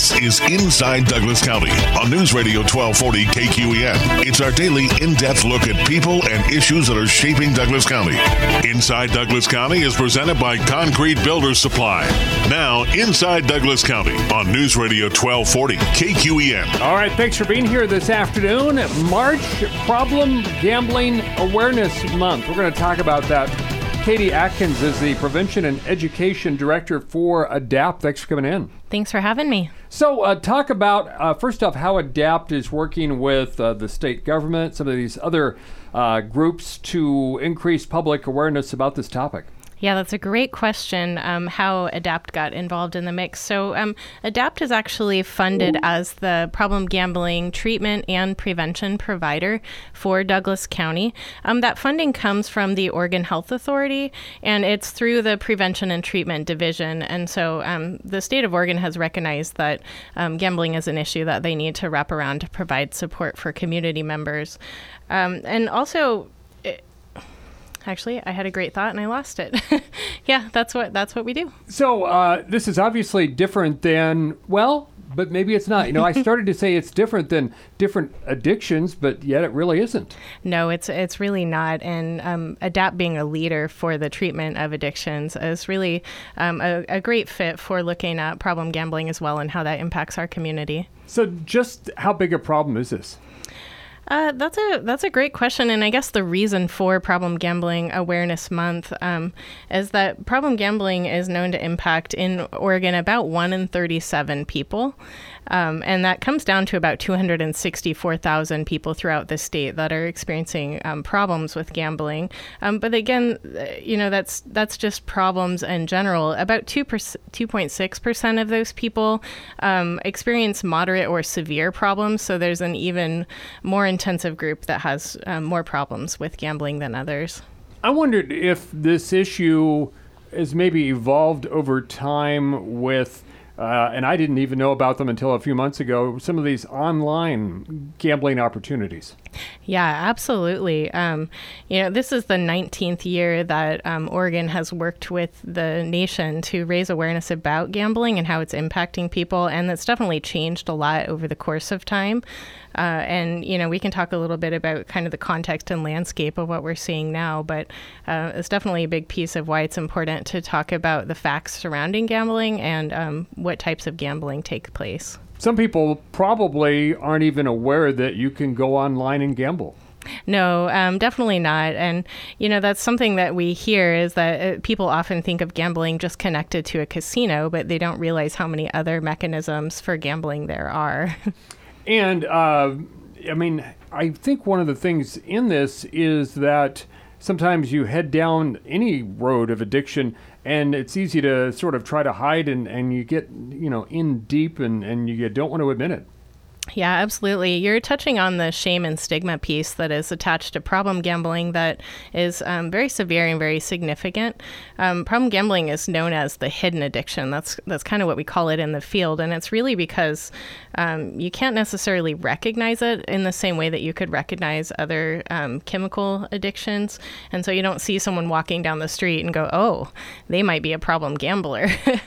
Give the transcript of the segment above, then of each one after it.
This is Inside Douglas County on News Radio 1240 KQEN. It's our daily in-depth look at people and issues that are shaping Douglas County. Inside Douglas County is presented by Concrete Builders Supply. Now, Inside Douglas County on News Radio 1240 KQEN. All right, thanks for being here this afternoon. March Problem Gambling Awareness Month. We're going to talk about that. Katie Atkins is the Prevention and Education Director for ADAPT. Thanks for coming in. Thanks for having me. So talk about, first off, how ADAPT is working with the state government, some of these other groups to increase public awareness about this topic. Yeah, that's a great question, how ADAPT got involved in the mix. So ADAPT is actually funded as the problem gambling treatment and prevention provider for Douglas County. That funding comes from the Oregon Health Authority, and it's through the Prevention and Treatment Division. And so the state of Oregon has recognized that gambling is an issue that they need to wrap around to provide support for community members. And also, actually, I had a great thought and I lost it. Yeah, that's what we do. So this is obviously different than, well, but maybe it's not. You know, I started to say it's different than different addictions, but yet it really isn't. No, it's really not. And ADAPT being a leader for the treatment of addictions is really a great fit for looking at problem gambling as well and how that impacts our community. So just how big a problem is this? That's a great question, and I guess the reason for Problem Gambling Awareness Month is that problem gambling is known to impact in Oregon about 1 in 37 people, and that comes down to about 264,000 people throughout the state that are experiencing problems with gambling. But again, you know, that's just problems in general. About 2.6% of those people experience moderate or severe problems, so there's an even more intensive group that has more problems with gambling than others. I wondered if this issue has maybe evolved over time with, and I didn't even know about them until a few months ago, some of these online gambling opportunities. Yeah, absolutely. You know, this is the 19th year that Oregon has worked with the nation to raise awareness about gambling and how it's impacting people, and that's definitely changed a lot over the course of time. And, you know, we can talk a little bit about kind of the context and landscape of what we're seeing now, but it's definitely a big piece of why it's important to talk about the facts surrounding gambling and what types of gambling take place. Some people probably aren't even aware that you can go online and gamble. No, definitely not. And, you know, that's something that we hear is that people often think of gambling just connected to a casino, but they don't realize how many other mechanisms for gambling there are. And, I mean, I think one of the things in this is that sometimes you head down any road of addiction and it's easy to sort of try to hide and you get, you know, in deep and you don't want to admit it. Yeah, absolutely. You're touching on the shame and stigma piece that is attached to problem gambling that is very severe and very significant. Problem gambling is known as the hidden addiction. That's kind of what we call it in the field. And it's really because you can't necessarily recognize it in the same way that you could recognize other chemical addictions. And so you don't see someone walking down the street and go, oh, they might be a problem gambler.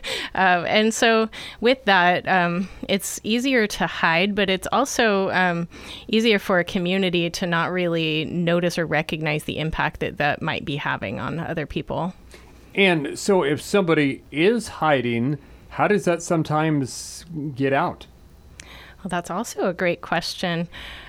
And so with that, it's easier to hide, but it's also easier for a community to not really notice or recognize the impact that might be having on other people. And so if somebody is hiding, how does that sometimes get out? Well, that's also a great question.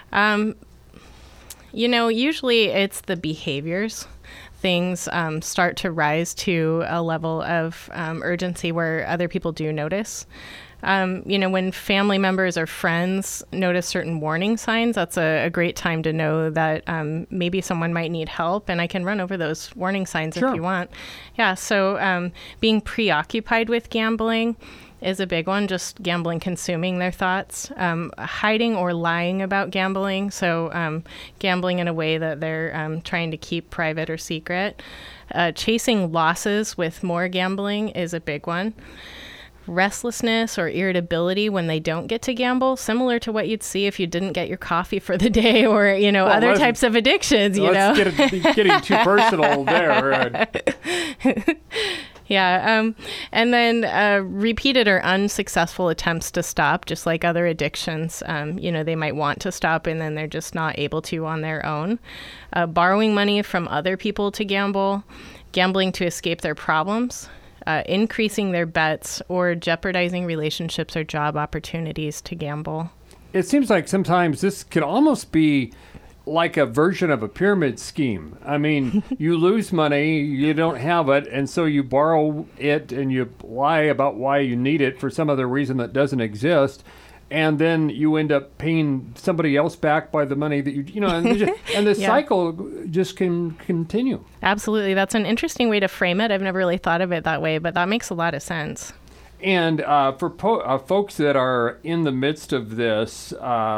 You know, usually it's the behaviors. Things start to rise to a level of urgency where other people do notice. You know, when family members or friends notice certain warning signs, that's a great time to know that maybe someone might need help. And I can run over those warning signs Sure. if you want. Yeah, so being preoccupied with gambling is a big one, just gambling consuming their thoughts. Hiding or lying about gambling, so gambling in a way that they're trying to keep private or secret. Chasing losses with more gambling is a big one. Restlessness or irritability when they don't get to gamble, similar to what you'd see if you didn't get your coffee for the day, or, you know, other types of addictions, you know. Let's getting too personal there. Yeah. And then repeated or unsuccessful attempts to stop, just like other addictions. They might want to stop and then they're just not able to on their own. Borrowing money from other people to gamble, gambling to escape their problems, increasing their bets, or jeopardizing relationships or job opportunities to gamble. It seems like sometimes this could almost be like a version of a pyramid scheme. I mean, you lose money, you don't have it, and so you borrow it and you lie about why you need it for some other reason that doesn't exist. And then you end up paying somebody else back by the money that and the cycle just can continue. Absolutely. That's an interesting way to frame it. I've never really thought of it that way, but that makes a lot of sense. And for folks that are in the midst of this,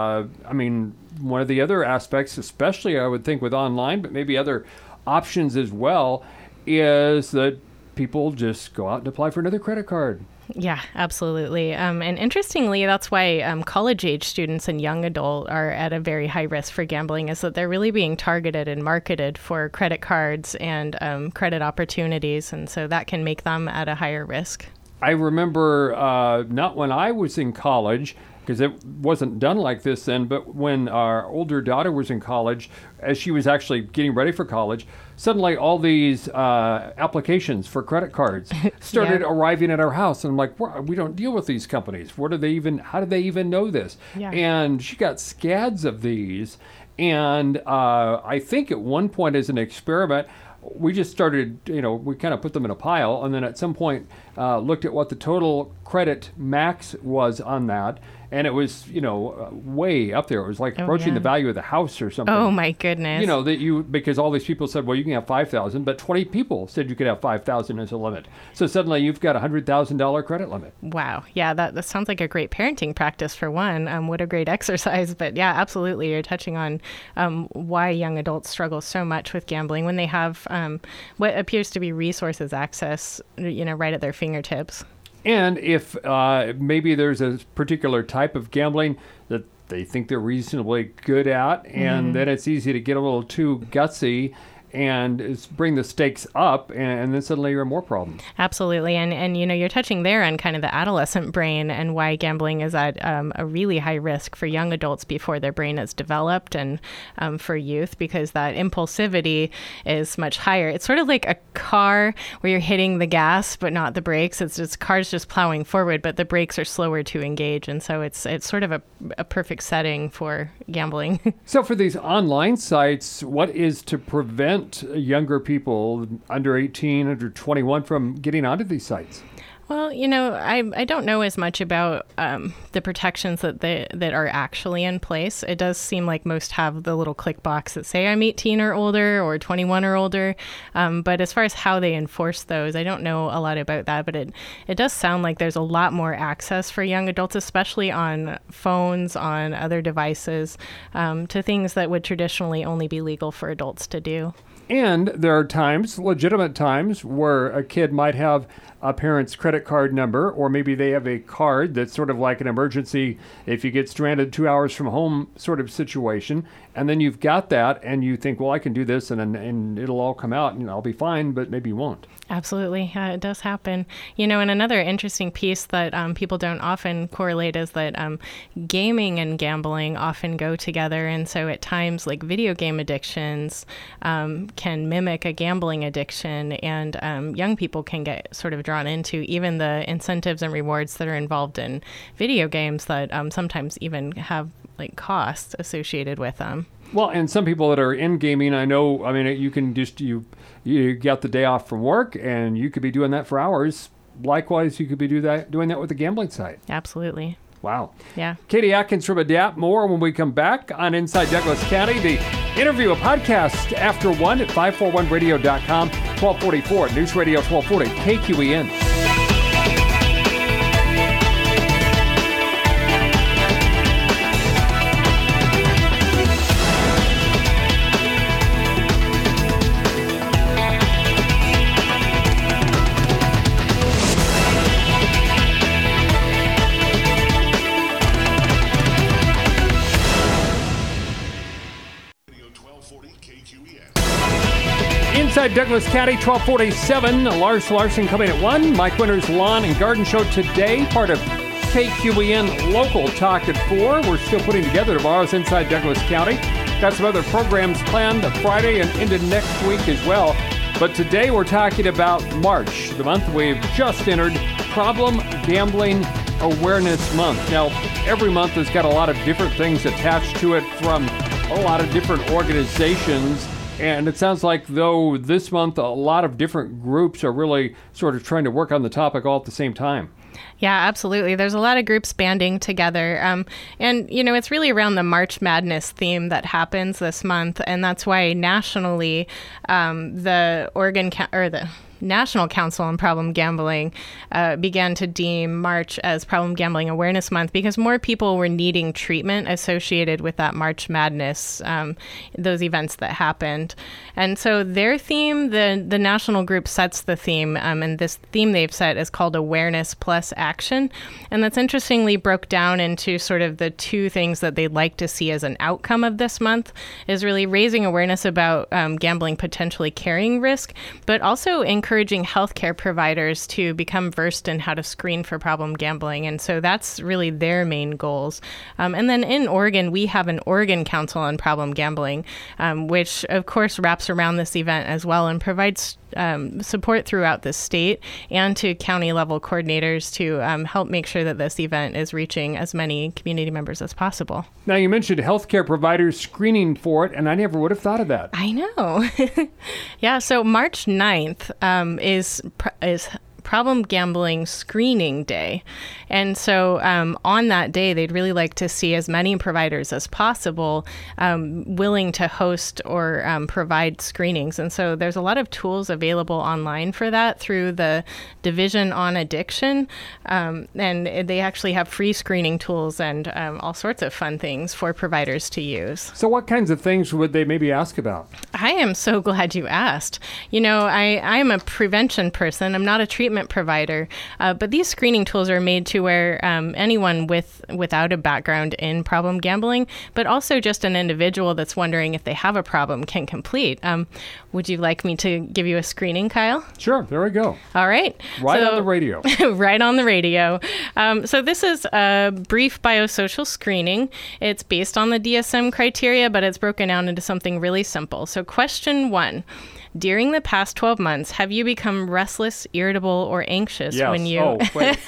one of the other aspects, especially I would think with online, but maybe other options as well, is that people just go out and apply for another credit card. Yeah, absolutely. And interestingly, that's why college-age students and young adult are at a very high risk for gambling, is that they're really being targeted and marketed for credit cards and credit opportunities. And so that can make them at a higher risk. I remember not when I was in college, because it wasn't done like this then, but when our older daughter was in college, as she was actually getting ready for college, suddenly all these applications for credit cards started arriving at our house. And I'm like, we don't deal with these companies. How do they even know this? Yeah. And she got scads of these. And I think at one point as an experiment, we just started, we kind of put them in a pile, and then at some point looked at what the total credit max was on that, and it was, way up there. It was like approaching the value of the house or something. Oh my goodness! Because all these people said, well, you can have 5,000, but 20 people said you could have 5,000 as a limit. So suddenly you've got $100,000 credit limit. Wow, yeah, that sounds like a great parenting practice for one. What a great exercise! But yeah, absolutely, you're touching on why young adults struggle so much with gambling when they have what appears to be resources access, right at their fingertips. And if maybe there's a particular type of gambling that they think they're reasonably good at, and then it's easy to get a little too gutsy and bring the stakes up, and then suddenly you're in more problems. Absolutely. And you're touching there on kind of the adolescent brain and why gambling is at a really high risk for young adults before their brain is developed, and for youth, because that impulsivity is much higher. It's sort of like a car where you're hitting the gas but not the brakes. It's just cars just plowing forward, but the brakes are slower to engage. And so it's sort of a perfect setting for gambling. So for these online sites, what is to prevent younger people under 18, under 21 from getting onto these sites? Well, I don't know as much about the protections that are actually in place. It does seem like most have the little click box that say I'm 18 or older or 21 or older. But as far as how they enforce those, I don't know a lot about that. But it does sound like there's a lot more access for young adults, especially on phones, on other devices, to things that would traditionally only be legal for adults to do. And there are times, legitimate times, where a kid might have a parent's credit card number, or maybe they have a card that's sort of like an emergency if you get stranded 2 hours from home sort of situation. And then you've got that and you think, well, I can do this and it'll all come out and I'll be fine, but maybe you won't. Absolutely. It does happen. And another interesting piece that people don't often correlate is that gaming and gambling often go together. And so at times, like video game addictions can mimic a gambling addiction, and young people can get sort of drawn into even the incentives and rewards that are involved in video games that sometimes even have like costs associated with them. Well, and some people that are in gaming, you can just, you got the day off from work and you could be doing that for hours. Likewise, you could be doing that with the gambling site. Absolutely. Wow. Yeah. Katie Atkins from Adapt. More when we come back on Inside Douglas County. The interview, a podcast after 1 at 541radio.com, 1244 News Radio 1240 KQEN. Inside Douglas County, 1247. Lars Larson coming at 1. Mike Winter's Lawn and Garden Show today, part of KQEN Local Talk at 4. We're still putting together tomorrow's Inside Douglas County. Got some other programs planned Friday and into next week as well. But today we're talking about March, the month we've just entered, Problem Gambling Awareness Month. Now, every month has got a lot of different things attached to it from a lot of different organizations. And it sounds like, though, this month a lot of different groups are really sort of trying to work on the topic all at the same time. Yeah, absolutely. There's a lot of groups banding together. And, you know, it's really around the March Madness theme that happens this month. And that's why nationally, the National Council on Problem Gambling began to deem March as Problem Gambling Awareness Month because more people were needing treatment associated with that March Madness, those events that happened. And so their theme, the national group sets the theme, and this theme they've set is called Awareness Plus Action. And that's interestingly broke down into sort of the two things that they'd like to see as an outcome of this month is really raising awareness about gambling potentially carrying risk, but also encouraging healthcare providers to become versed in how to screen for problem gambling. And so that's really their main goals. And then in Oregon, we have an Oregon Council on Problem Gambling, which of course wraps around this event as well and provides support throughout the state and to county level coordinators to help make sure that this event is reaching as many community members as possible. Now, you mentioned healthcare providers screening for it, and I never would have thought of that. I know. Yeah, so March 9th is Problem Gambling Screening Day. And so on that day, they'd really like to see as many providers as possible willing to host or provide screenings. And so there's a lot of tools available online for that through the Division on Addiction. And they actually have free screening tools and all sorts of fun things for providers to use. So what kinds of things would they maybe ask about? I am so glad you asked. You know, I am a prevention person. I'm not a treatment provider, but these screening tools are made to where anyone without a background in problem gambling, but also just an individual that's wondering if they have a problem can complete. Would you like me to give you a screening, Kyle? Sure, there we go. All right. Right on the radio. Right on the radio. So this is a brief biosocial screening. It's based on the DSM criteria, but it's broken down into something really simple. So question 1. During the past 12 months, have you become restless, irritable, or anxious when you...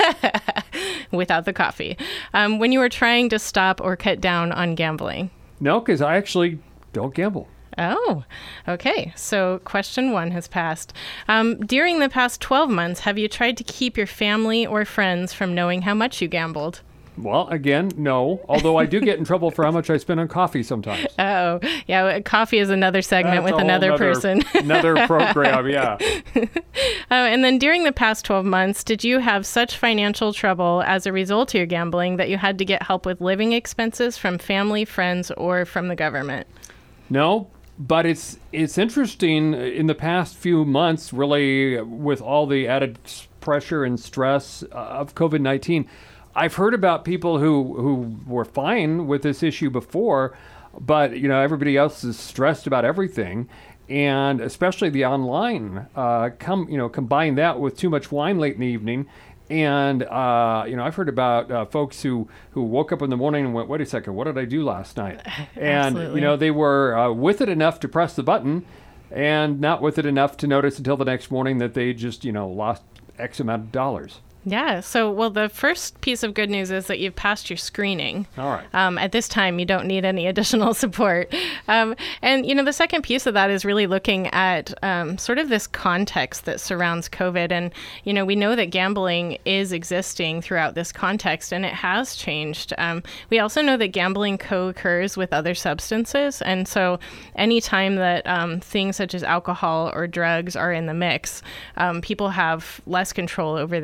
without the coffee. When you were trying to stop or cut down on gambling? No, because I actually don't gamble. Oh, okay. So question 1 has passed. During the past 12 months, have you tried to keep your family or friends from knowing how much you gambled? Well, again, no. Although I do get in trouble for how much I spend on coffee sometimes. Oh, yeah. Coffee is another segment with another person. Another program, yeah. And then during the past 12 months, did you have such financial trouble as a result of your gambling that you had to get help with living expenses from family, friends, or from the government? No, but it's interesting in the past few months, really, with all the added pressure and stress of COVID-19, I've heard about people who were fine with this issue before, but, you know, everybody else is stressed about everything. And especially the online, combine that with too much wine late in the evening. And, I've heard about folks who woke up in the morning and went, wait a second, what did I do last night? And, Absolutely. They were with it enough to press the button and not with it enough to notice until the next morning that they just, lost X amount of dollars. Yeah. So, well, the first piece of good news is that you've passed your screening. All right. At this time, you don't need any additional support. And, the second piece of that is really looking at sort of this context that surrounds COVID. And, we know that gambling is existing throughout this context, and it has changed. We also know that gambling co-occurs with other substances. And so anytime that things such as alcohol or drugs are in the mix, people have less control over their gambling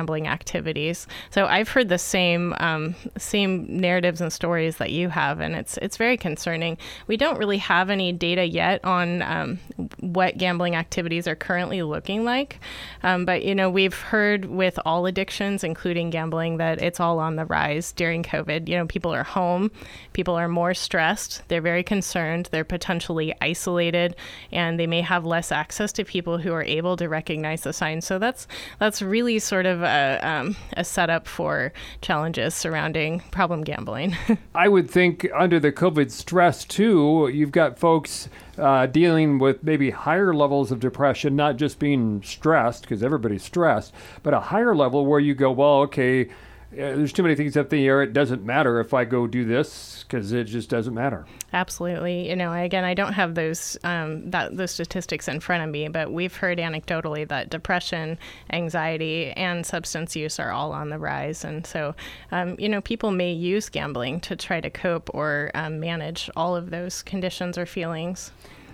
gambling activities. So I've heard the same narratives and stories that you have, and it's very concerning. We don't really have any data yet on what gambling activities are currently looking like, but we've heard with all addictions, including gambling, that it's all on the rise during COVID. People are home, people are more stressed, they're very concerned, they're potentially isolated, and they may have less access to people who are able to recognize the signs. So that's really sort of a setup for challenges surrounding problem gambling. I would think under the COVID stress too, you've got folks dealing with maybe higher levels of depression, not just being stressed, because everybody's stressed, but a higher level where you go, well, okay, there's too many things up in the air. It doesn't matter if I go do this because it just doesn't matter. Absolutely. Again, I don't have those statistics in front of me, but we've heard anecdotally that depression, anxiety, and substance use are all on the rise. And so, people may use gambling to try to cope or manage all of those conditions or feelings.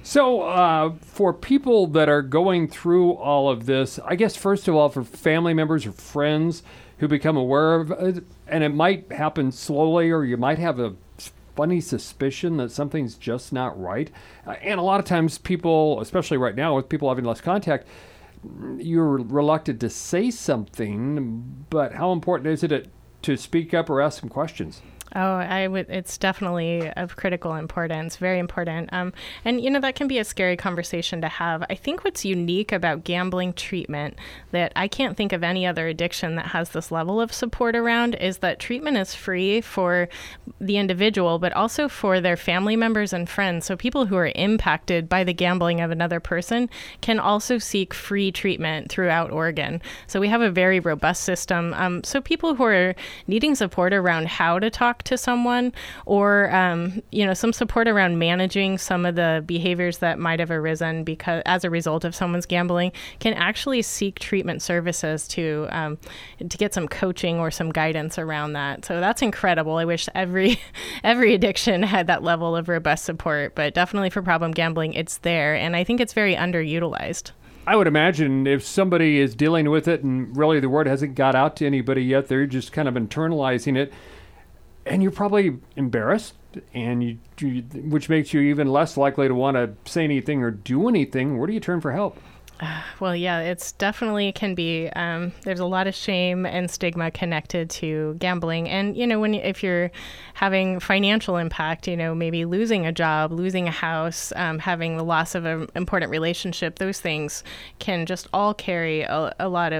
So for people that are going through all of this, I guess, first of all, for family members or friends who become aware of it, and it might happen slowly, or you might have a funny suspicion that something's just not right. And a lot of times people, especially right now with people having less contact, you're reluctant to say something, but how important is it to speak up or ask some questions? Oh, it's definitely of critical importance, very important. And, that can be a scary conversation to have. I think what's unique about gambling treatment that I can't think of any other addiction that has this level of support around is that treatment is free for the individual, but also for their family members and friends. So people who are impacted by the gambling of another person can also seek free treatment throughout Oregon. So we have a very robust system. So people who are needing support around how to talk to someone, or some support around managing some of the behaviors that might have arisen as a result of someone's gambling, can actually seek treatment services to get some coaching or some guidance around that. So that's incredible. I wish every addiction had that level of robust support, but definitely for problem gambling, it's there, and I think it's very underutilized. I would imagine if somebody is dealing with it and really the word hasn't got out to anybody yet, they're just kind of internalizing it. And you're probably embarrassed, and which makes you even less likely to want to say anything or do anything. Where do you turn for help? Well, yeah, it's definitely can be. There's a lot of shame and stigma connected to gambling, and if you're having financial impact, maybe losing a job, losing a house, having the loss of an important relationship, those things can just all carry a lot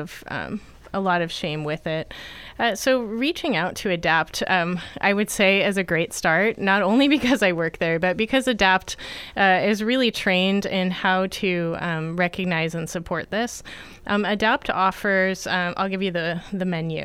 of shame with it. So reaching out to ADAPT, I would say, is a great start, not only because I work there, but because ADAPT is really trained in how to recognize and support this. ADAPT offers, I'll give you the menu.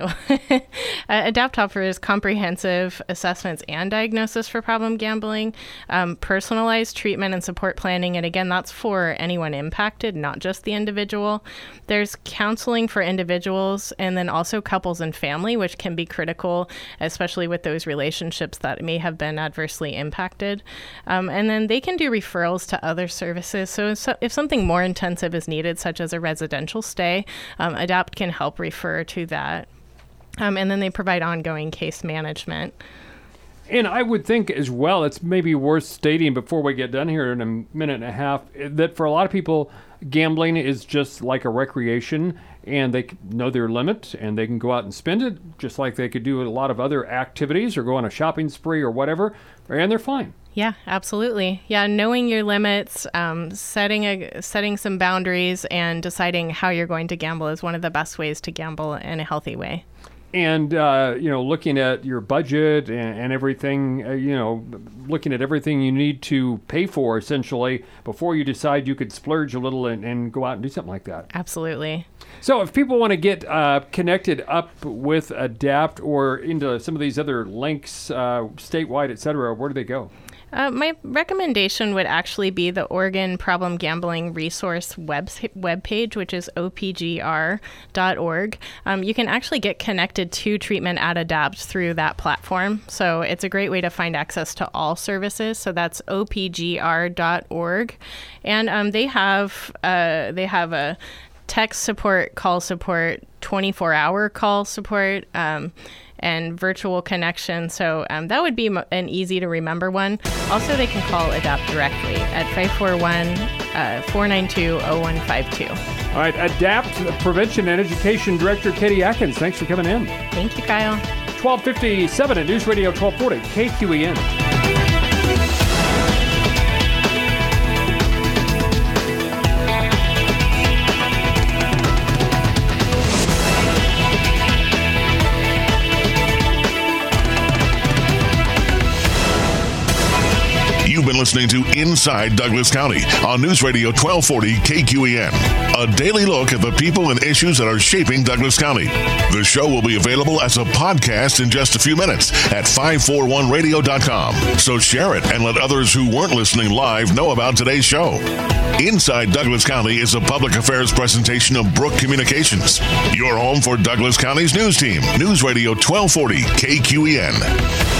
ADAPT offers comprehensive assessments and diagnosis for problem gambling, personalized treatment and support planning, and again, that's for anyone impacted, not just the individual. There's counseling for individuals, and then also couples and family, which can be critical, especially with those relationships that may have been adversely impacted. And then they can do referrals to other services. So if something more intensive is needed, such as a residential stay, ADAPT can help refer to that. And then they provide ongoing case management. And I would think as well, it's maybe worth stating before we get done here in a minute and a half, that for a lot of people, gambling is just like a recreation, and they know their limit, and they can go out and spend it just like they could do a lot of other activities or go on a shopping spree or whatever, and they're fine. Yeah, absolutely. Yeah, knowing your limits, setting some boundaries, and deciding how you're going to gamble is one of the best ways to gamble in a healthy way. And, looking at your budget and everything, looking at everything you need to pay for, essentially, before you decide you could splurge a little and go out and do something like that. Absolutely. So if people want to get connected up with ADAPT or into some of these other links, statewide, et cetera, where do they go? My recommendation would actually be the Oregon Problem Gambling Resource webpage, which is opgr.org. You can actually get connected to treatment at ADAPT through that platform. So it's a great way to find access to all services. So that's opgr.org. And they have a text support, call support, 24-hour call support, and virtual connection. So that would be an easy to remember one. Also, they can call ADAPT directly at 541-492-0152. All right, ADAPT Prevention and Education Director Katie Atkins, thanks for coming in. Thank you, Kyle. 1257 at News Radio 1240 KQEN. You've been listening to Inside Douglas County on News Radio 1240 KQEN. A daily look at the people and issues that are shaping Douglas County. The show will be available as a podcast in just a few minutes at 541radio.com. So share it and let others who weren't listening live know about today's show. Inside Douglas County is a public affairs presentation of Brook Communications. Your home for Douglas County's news team. News Radio 1240 KQEN.